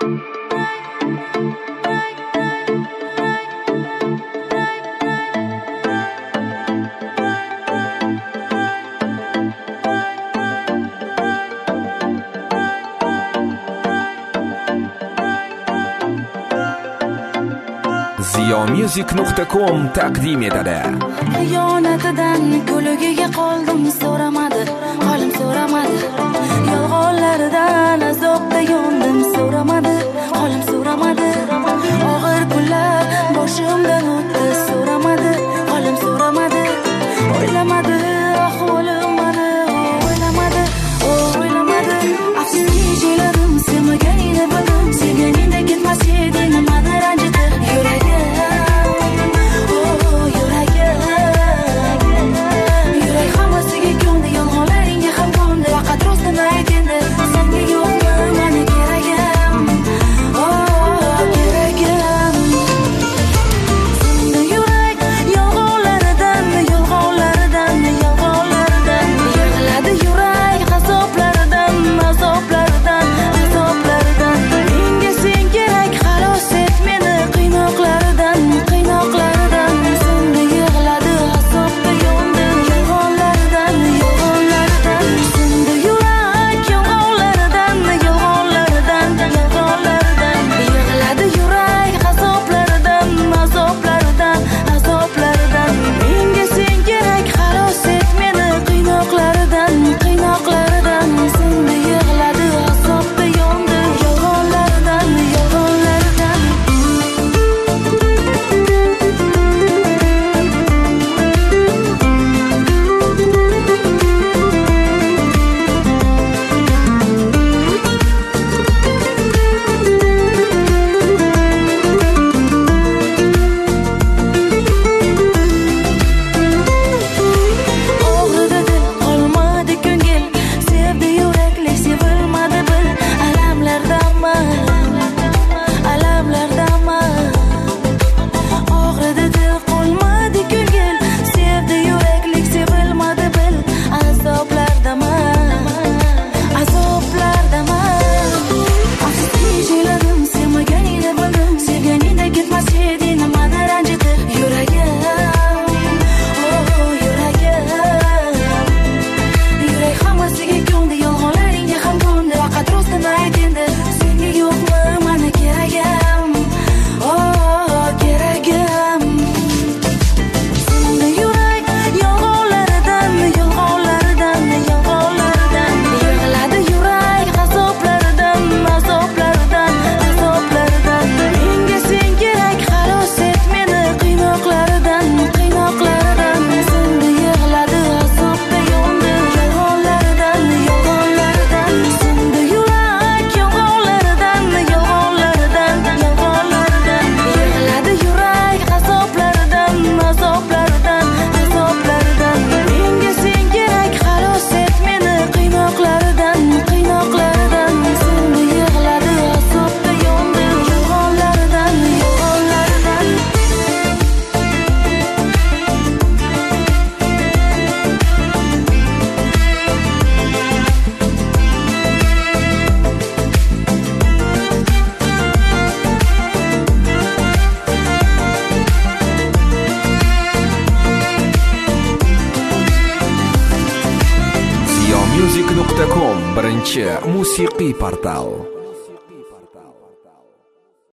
Ziyomusic.com taqdim etadi. Xiyonatidan ko'ligiga qoldim, so'ramadi, qolim so'ramadi. Yolg'onlaridan azobda yondim, so'ramadi, qolim so'ramadi. Og'ir kunlar boshimdan o'tdi, so'ramadi, qolim so'ramadi. O'ylamadi ahvolim mani, o'ylamadi, o'ylamadi. Afsuski jelarim sevmaganingni bildim, sevganingda ketmas eding, nimani ranjitdi yuragim. Ziyomusic.com birinchi musiqiy portal.